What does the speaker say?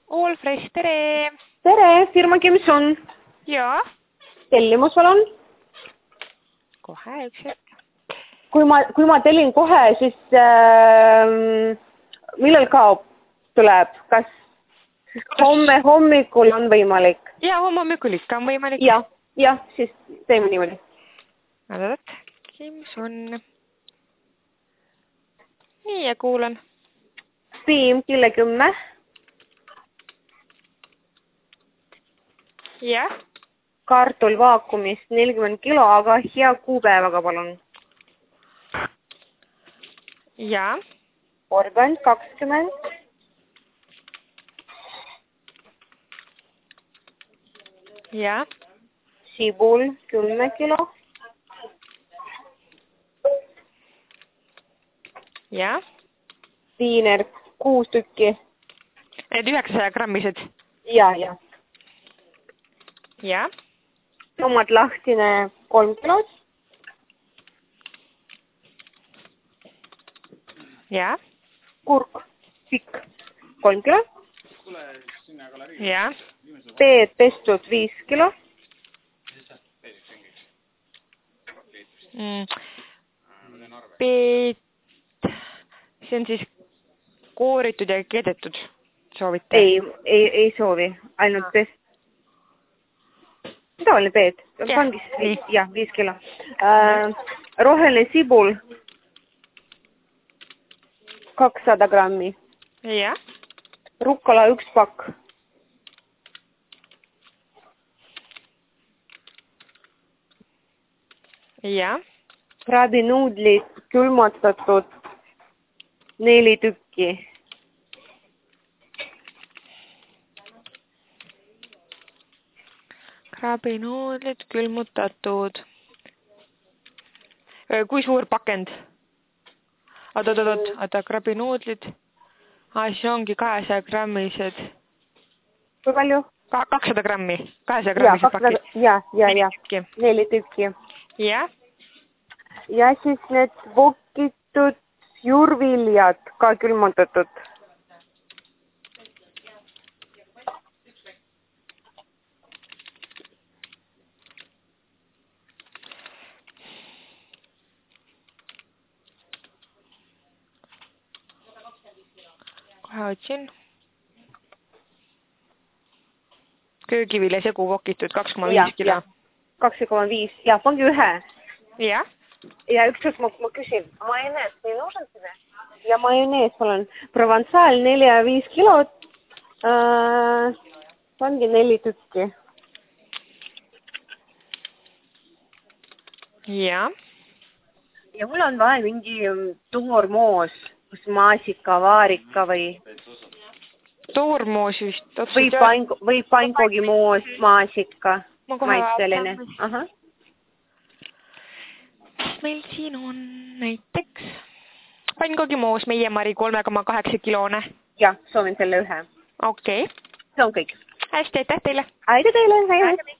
All Fresh, tere! Tere, firma Kimson. Jaa. Tellimus palun. Kohe üks hetk. Kui ma tellin kohe, siis millal kaob tuleb? Kas homme hommikul on võimalik? Jaa, homme hommikul ikka on võimalik. Jah, siis teeme niimoodi. Nädalat, Kimson. Nii, ja kuulan. Piim, kille 10. Jah. Kartul vaakumist 40 kilo, aga hea kuupäevaga palun. Jaa. Porgand 20. Jaa. Sibul 10 kilo. Jaa. Viiner 6 tükki. Need 900 grammised. Ja. Jaa. Tomat lahtine 3 kilot. Jaa. Kurk pikk 3 kilo. Jaa. Peed pestud 5 kilo. Peed, see on siis kooritud ja kedetud, soovite? Ei soovi, ainult pest. Tavaline peed, kangis 5 kilo. Roheline sibul 200 grammi. Jah. Rukkala 1 pakk. Jah. Krabinuudlid külmutatud 4 tükki. Krabinuudlid külmutatud. Kui suur pakend? Oota, krabinuudlid. Siis ongi 200 grammised. Kui palju? 200 grammi. 200 grammised pakid. Ja. 4 tükki. Jah. Ja siis need vokitud juurviljad ka külmutatud. Kohe otsin. Köögivilja segu vokitud 2,5 kilo. 2,5. Ja, pange ühe. Jah. Ja ükskord ma küsin, majonees ei нужен тебе? Ja majonees palun. Provençal 4-5 kilot. Pange 4 tükki. Jah. Ja mul on vaja mingi toormoos, kus maasika, vaarika või... Toormoos vist. Või pankogimoos, maasika. Maitseline. Meil siin on näiteks pannkoogimoos meie Mari 3,8 kilone. Jah, soovin selle ühe. Okei. See on kõik. Hästi, aitäh teile. Aitäh teile.